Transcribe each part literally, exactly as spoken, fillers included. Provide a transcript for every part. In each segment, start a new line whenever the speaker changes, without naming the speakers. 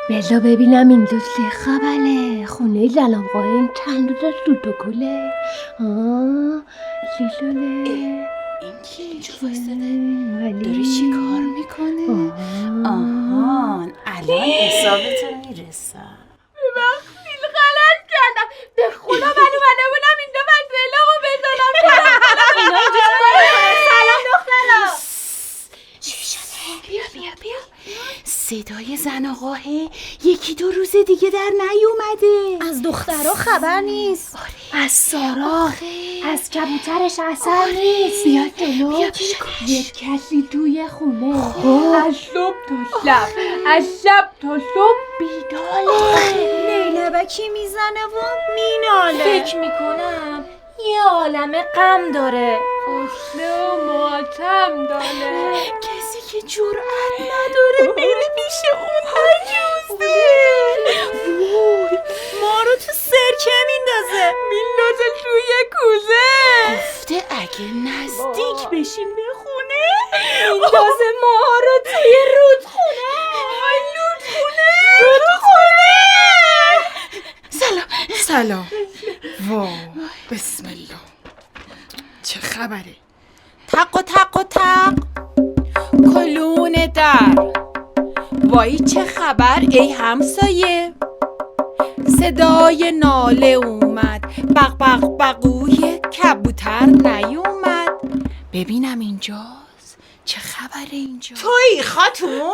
بذار ببینم این روز چه خبره. خونه زن آقا این چند روز سوت و کله. آه چی شده؟
این کی اینجا وایساده؟ داره چی کار میکنه؟ آهان الان حسابتون میرسم.
ببخشید غلط کردم. به خدا من اومده بودم اینجا وسایلمو بذارم. اینا اینجا سلام دخترم.
چی شده؟ بیا بیا بیا. صدای زن آقاه یکی دو روز دیگه در نیومده.
از دخترها خبر نیست.
آره.
از سارا، از کبوترش اثر نیست.
بیا جلو. یک کسی توی خونه از صبح تا شب، از شب تا صبح بیداله.
لیلبکی میزنه و میناله.
فکر میکنم
یه عالم غم داره.
غصه و ماتم داره.
کسی که جرأت نداره بره پیش اون عجوزه.
وای ما رو تو سرکه میندازه.
میندازه توی کوزه.
گفته اگه نزدیک بشیم به خونه
میندازه ما رو توی رودخونه.
آی رودخونه رودخونه. سلام
سلام. وای بسم الله. چه خبره؟
تق و تق و تق کلون در. وای چه خبر ای همسایه. صدای ناله اومد. بق بق بقوی کبوتر نیومد. ببینم اینجاست. چه خبره اینجا؟
تویی خاتون؟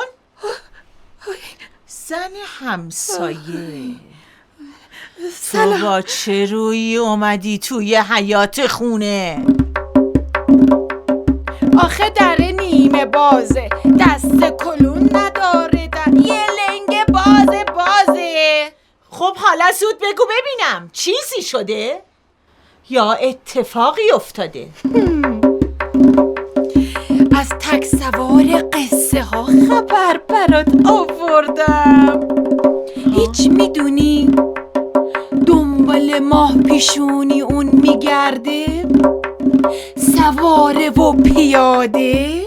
زن همسایه. تو با چه رویی اومدی توی حیاط خونه؟
آخه در نیمه بازه. دست کلون نداره. در یه لنگ بازه بازه.
خب حالا زود بگو ببینم چیزی شده؟ یا اتفاقی افتاده؟
از تک سوار قصه ها خبر برات آوردم. هیچ میدونی دنبال ماه پیشونی اون میگرده؟ سواره و پیاده؟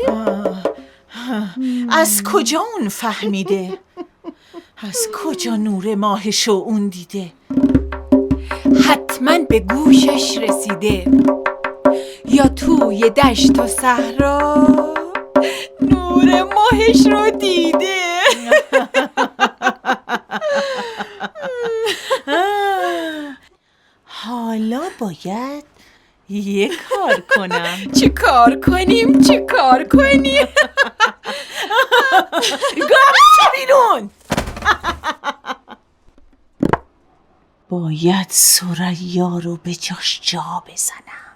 از کجا اون فهمیده؟ از کجا نور ماهشو اون دیده؟
حتما به گوشش رسیده. یا توی دشت و صحرا نور ماهش رو دیده.
حالا باید یه کار کنم.
چه کار کنیم چه کار کنیم؟
گم شو بیرون. باید ثریا رو به جاش جا بزنم.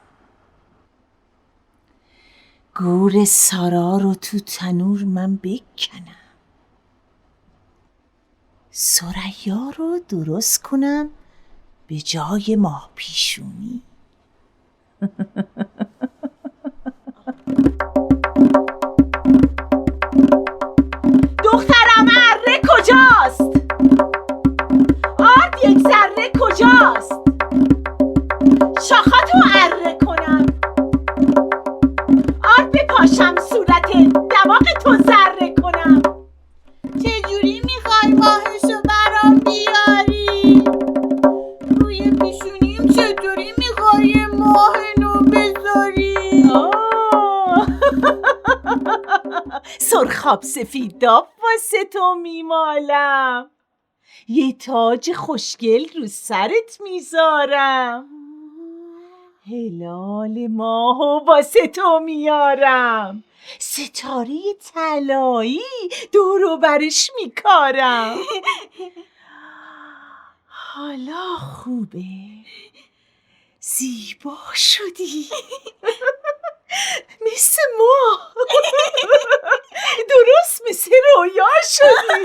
گور سارا رو تو تنور من بکنم. ثریا رو درست کنم به جای ماه پیشونی. دخترم اره کجاست؟ آرد یک ذره کجاست؟ شاخاتو اره کنم. آرد بپاشم صورت دماغ تو ذره کنم.
چجوری میخوای ماهشو برام بیاری؟ روی پیشونیم چطوری میخوای ماهنو بذاری؟
سرخاب سفیداب واسه تو میمالم. یه تاج خوشگل رو سرت میذارم. هلال ماهو واسه تو میارم. ستاره طلایی دور و برش میکارم. حالا خوبه؟ زیبا شدی. مثل ما. درست مثل رویا شدی.